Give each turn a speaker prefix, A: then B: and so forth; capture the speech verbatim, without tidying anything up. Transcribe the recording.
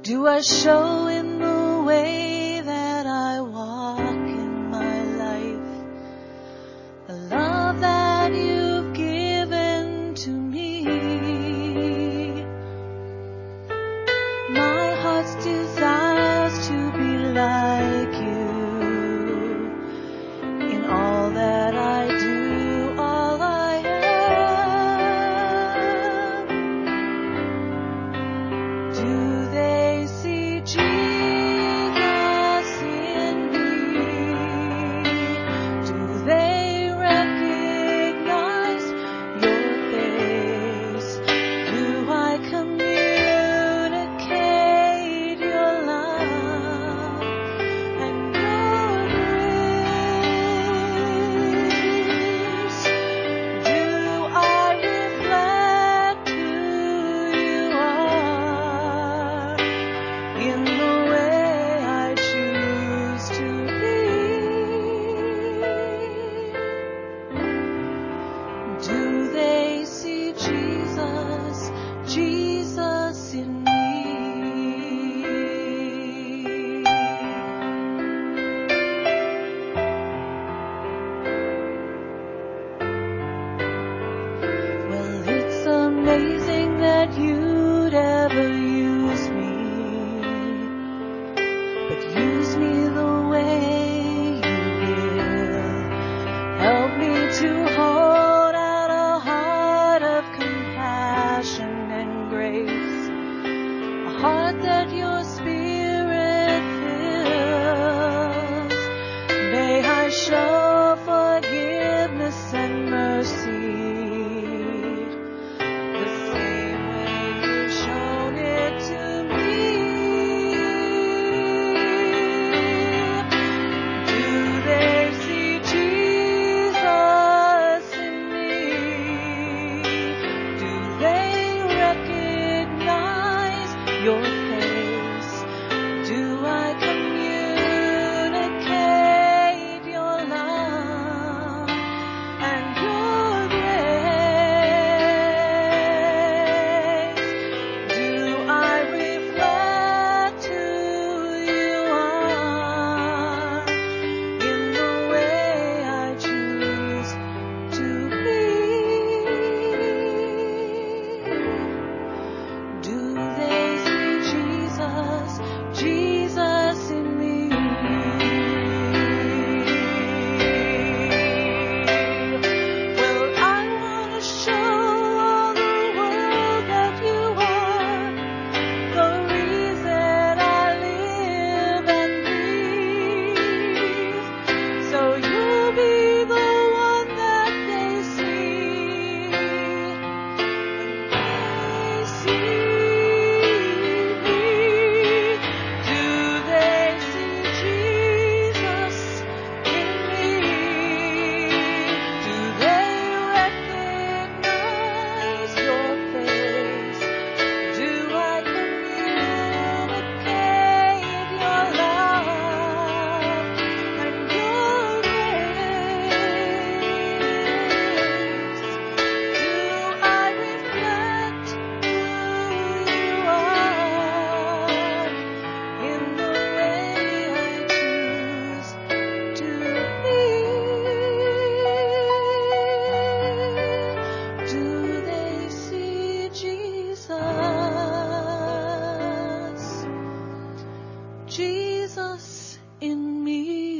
A: Do I show in the way that I walk in my life the love that you've given to me? My heart's desires to be like you in all that I do, all I am. Do they see Jesus in me? Do they recognize your face? Do I communicate your love and your grace? Do I reflect who you are in the way I choose to be? Do they see Jesus, Jesus in me? Well, it's amazing that you'd ever use me, but use me the way you will. Help me to hold out a heart of compassion and grace, a heart that your spirit fills. May I show forgiveness and mercy the same way you've shown it to me. Do they see Jesus in me? Do they recognize your face? Do I communicate your love and your grace? Do I reflect who you are in the way I choose to be? Do they see Jesus, Jesus in me? Well, I want to show all the world that you are the reason I live and breathe. So you'll be the one that they see when they see me. Do they see Jesus in me? Do they recognize your face? Do I communicate your love and your grace? Do I reflect who you are in the way I choose to be? Do they see Jesus, Jesus in me?